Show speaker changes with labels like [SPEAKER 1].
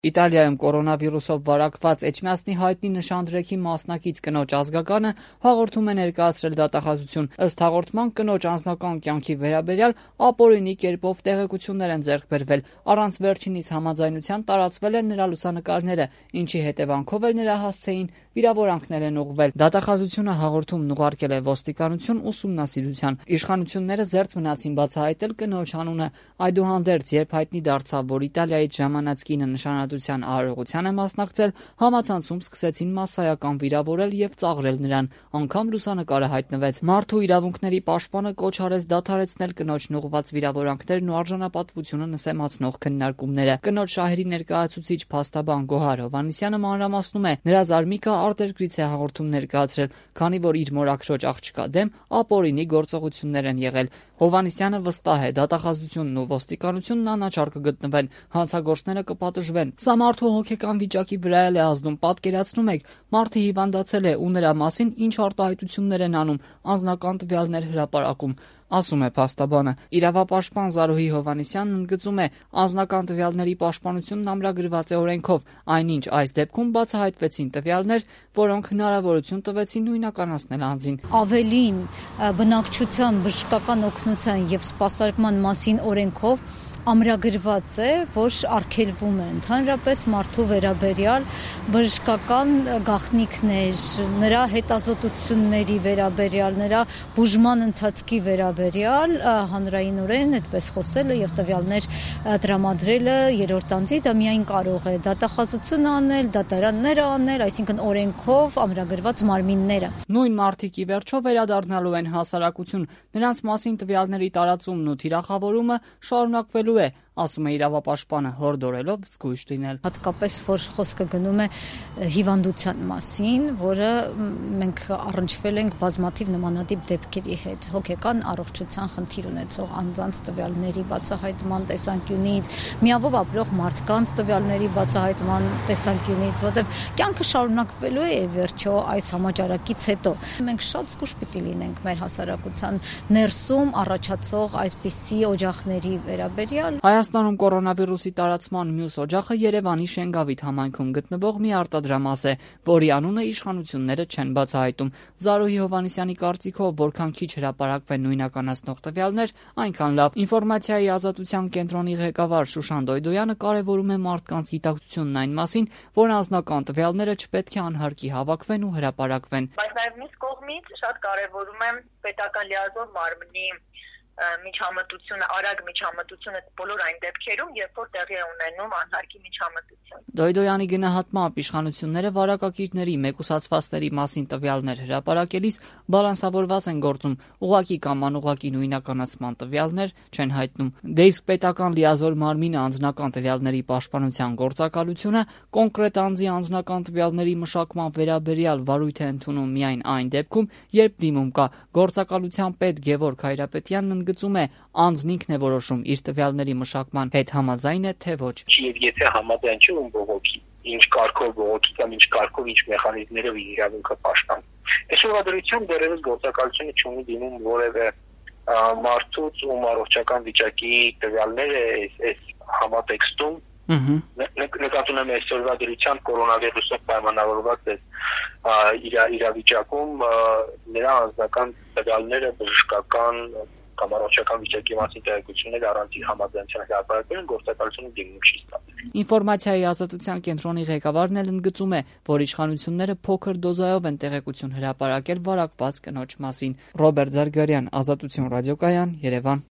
[SPEAKER 1] Իտալիայում կորոնավիրուսով վարակված Էջմիածնի հայտնի նշանդրեքի մասնակից կնոջ ազգականը հաղորդում է ներկայացրել դատախազություն։ Ըստ հաղորդման կնոջ անձնական կյանքի վերաբերյալ ապօրինի կերպով տեղեկություններ են ձեռք բերվել, առանց վերջինիս համաձայնության տարածվել են նրա լուսանկարները, ինչի հետևանքով էլ նրա հասցեին վիրավորանքներ են ուղղվել։ Դատախազությունը հաղորդումն ուղարկել է ոստիկանություն ուսումնասիրության։ Իշխանությունները զերծ մնացին բացահայտել կնոջ անունը։ Այդուհանդերձ, երբ հայտնի դարձավ, որ Իտալիայից ժամանած կինը նշանադրության արարողության է մասնակցել, համացանցում սկսեցին մասսայական վիրավորել եւ ծաղրել նրան, անգամ լուսանկարը հայտնվեց։ Մարդու իրավունքների պաշտպանը կոչ արեց դադարեցնել կնոջն ուղղված վիրավորանքներն ու արժանապատվությունը նսեմացնող քննարկումները։ Կնոջ շահերի ներկայացուցիչ փաստաբան Գոհար Հովհաննիսյանը մանրամասնում է, նրա զարմիկը արտերկրից է հաղորդում ներկայացրել, քանի որ իր մորաքրոջ աղջկա դեմ ապօրինի գործողություններ են եղել։ Հովհաննիսյանը վստահ է, դատախազությունն ու ոստիկանությունն անաչառ կգտնվեն, հանցագործները կպատժվեն։ Սա մարդու հոգեկան վիճակի վրա էլ է ազդում, պատկերացնում եք, մարդը հիվանդացել է ու նրա մասին ինչ արտահայտություններ են անում, անձնական տվյալներ հրապարակում, ասում է փաստաբանը։ Իրավապաշտպան Զարուհի Հովհաննիսյանն ընդգծում է, անձնական տվյալների պաշտպանությունն ամրագրված է օրենքով, այնինչ այս դեպքում բացահայտվեցին տվյալներ, որոնք հնարավորություն տվեցին նույնականացնել անձին։
[SPEAKER 2] Ավելին, բնակչության բժշկական օգնության եւ սպասարկման մասին օրենքով ամրագրված է, որ արգելվում է ընդհանրապես մարդու վերաբերյալ բժշկական գաղտնիքներ, նրա հետազոտությունների վերաբերյալ, նրա բուժման ընթացքի վերաբերյալ հանրայինորեն այդպես խոսելը եւ տվյալներ տրամադրելը երրորդ անձի դա միայն կարող է դատախազություն անել, դատարաններ անել, այսինքն օրենքով ամրագրված մարմինները։
[SPEAKER 1] Նույն մարդիկ ի վերջո վերադառնալու են հասարակություն, նրանց մասին տվյալների տարածումն ու թիրախավորումը շարունակվելու է, ասում է իրավապաշտպանը, հորդորելով զգույշ լինել։
[SPEAKER 2] Հատկապես որ խոսքը գնում է հիվանդության մասին, որը մենք առնչվել ենք բազմաթիվ նմանատիպ դեպքերի հետ, հոգեկան առողջության խնդիր ունեցող անձանց տվյալների բացահայտման տեսանկյունից, միավորով ապրող մարդկանց տվյալների բացահայտման տեսանկյունից, որտեղ կյանքը շարունակվելու է վերջո այս համաճարակից հետո։ Մենք շատ զգույշ պիտի լինենք մեր հասարակության ներսում առաջացող այդպիսի օջախների վերաբերյալ։
[SPEAKER 1] Հայաստանում կորոնավիրուսի տարածման մյուս օջախը Երևանի Շենգավիթ համայնքում գտնվող մի արտադրամաս է, որի անունը իշխանությունները չեն բացահայտում։ Զարուհի Հովհաննիսյանի կարծիքով, որքան քիչ հրապարակվեն նույնականացնող տվյալներ, այնքան լավ։ Ինֆորմացիայի ազատության կենտրոնի ղեկավար Շուշան Դոյդոյանը կարևորում է մարդկանց գիտակցությունն այն մասին, որ անձնական տվյալները չպետք է անհարկի հավաքվեն ու հրապարակվեն։
[SPEAKER 3] Բայց նաև մյուս կողմից շատ կարևորում եմ պետական լիազոր մարմնի միջամտությունը, արագ միջամտությունը բոլոր այն դեպքերում, երբ որ տեղի է ունենում անհարկի միջամտություն։
[SPEAKER 1] Դոյդոյանի գնահատմամբ իշխանությունները վարակակիրների մեկուսացվածների մասին տվյալներ հրապարակելիս բալանսավորված են գործում, ուղղակի կամ անուղղակի նույնականացման տվյալներ չեն հայտնում։ Դե իսկ պետական լիազոր մարմինը անձնական տվյալների պաշտպանության գործակալությունը կոնկրետ անձի անձնական տվյալների մշակման վերաբերյալ վարույթ է ընդունում միայն այն դեպքում, երբ դիմում կա։ Գործակալության պետ Գևորգ Հայրապետյանն ընդգծում է, անձն ինքն է որոշում իր տվյալների մշակման հետ համաձայն է թե ոչ։
[SPEAKER 4] Եվ եթե համաձայն չէ, ում բողոքի, ինչ կարգով բողոքի կամ ինչ կարգով, ինչ մեխանիզմներով իր իրավունքը պաշտպանի։ Այսօրվա դրությամբ դեռևս գործակալությունը չունի դիմում որևէ մարդուց, ում առողջական վիճակի տվյալները այս համատեքստում նկատում եմ այսօրվա դրությամբ կորոնավիրուսով պայմանավորված իրավիճակում նրա անձնական տվյալները բժշկական կամ առողջական վիճակի մասին տեղեկությունները առանց իր համաձայնության հրապարակելն գործակալությունը դիմում չի ստացել։
[SPEAKER 1] Ինֆորմացիայի ազատության կենտրոնի ղեկավարն էլ ընդգծում է, որ իշխանությունները փոքր դոզայով են տեղեկություն հրապարակել վարակված կնոջ մասին։ Ռոբերտ Զարգարյան, Ազատություն ռադիոկայան, Երևան։